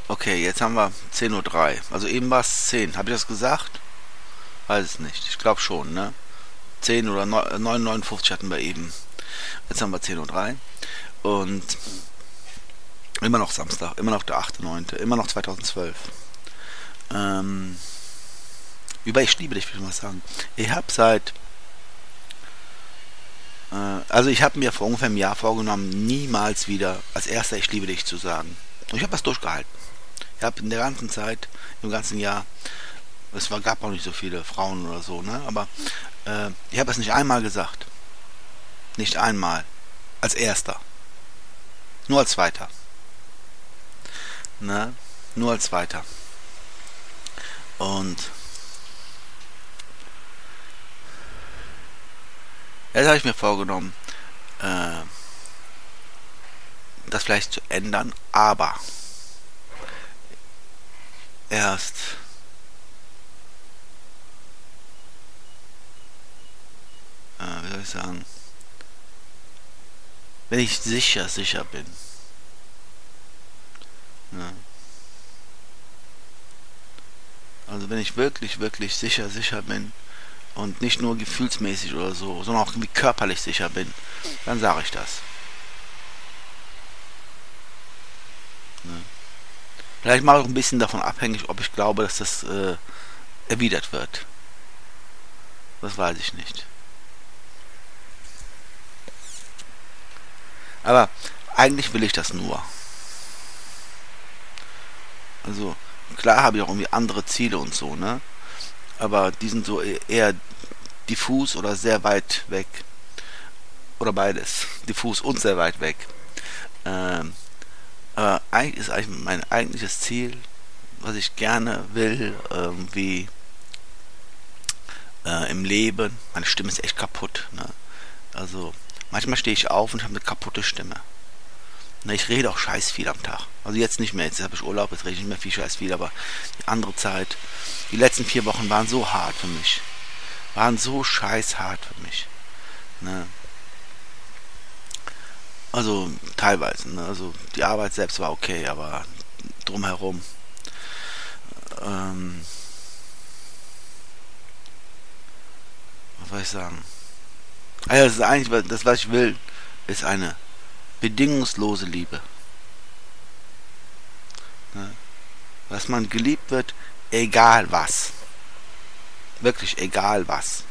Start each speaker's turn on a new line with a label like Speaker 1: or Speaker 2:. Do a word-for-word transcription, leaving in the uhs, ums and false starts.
Speaker 1: Okay, jetzt haben wir zehn Uhr drei. Also eben war es zehn. Habe ich das gesagt? Weiß es nicht. Ich glaube schon, ne? zehn oder neun Uhr neunundfünfzig hatten wir eben. Jetzt haben wir zehn Uhr drei. Und immer noch Samstag. Immer noch der achte neunte. Immer noch zweitausendzwölf. Ähm, über Ich liebe dich, will ich mal sagen. Ich habe seit... Äh, also ich habe mir vor ungefähr einem Jahr vorgenommen, niemals wieder als erster Ich liebe dich zu sagen. Und ich habe das durchgehalten. Ich habe in der ganzen Zeit, im ganzen Jahr, es war, gab auch nicht so viele Frauen oder so, ne? Aber äh, ich habe es nicht einmal gesagt. Nicht einmal. Als erster. Nur als zweiter. Ne? Nur als zweiter. Und jetzt habe ich mir vorgenommen, äh, das vielleicht zu ändern, aber erst äh, wie soll ich sagen, wenn ich sicher, sicher bin. Ne? Also wenn ich wirklich, wirklich sicher, sicher bin und nicht nur gefühlsmäßig oder so, sondern auch irgendwie körperlich sicher bin, dann sage ich das. Ne? Vielleicht mache ich auch ein bisschen davon abhängig, ob ich glaube, dass das äh, erwidert wird. Das weiß ich nicht. Aber eigentlich will ich das nur. Also klar habe ich auch irgendwie andere Ziele und so, ne? Aber die sind so e- eher diffus oder sehr weit weg. Oder beides. Diffus und sehr weit weg. Ähm, aber eigentlich ist eigentlich mein eigentliches Ziel, was ich gerne will, irgendwie äh, im Leben. Meine Stimme ist echt kaputt, ne? Also manchmal stehe ich auf und habe eine kaputte Stimme. Na, ich rede auch scheiß viel am Tag. Also jetzt nicht mehr, jetzt habe ich Urlaub, jetzt rede ich nicht mehr viel scheiß viel, aber die andere Zeit, die letzten vier Wochen waren so hart für mich. Waren so scheiß hart für mich. Ne? Also teilweise, ne? Also die Arbeit selbst war okay, aber drumherum. Ähm, was soll ich sagen? Also das ist eigentlich, das was ich will, ist eine bedingungslose Liebe. Ne? Dass man geliebt wird, egal was. Wirklich egal was.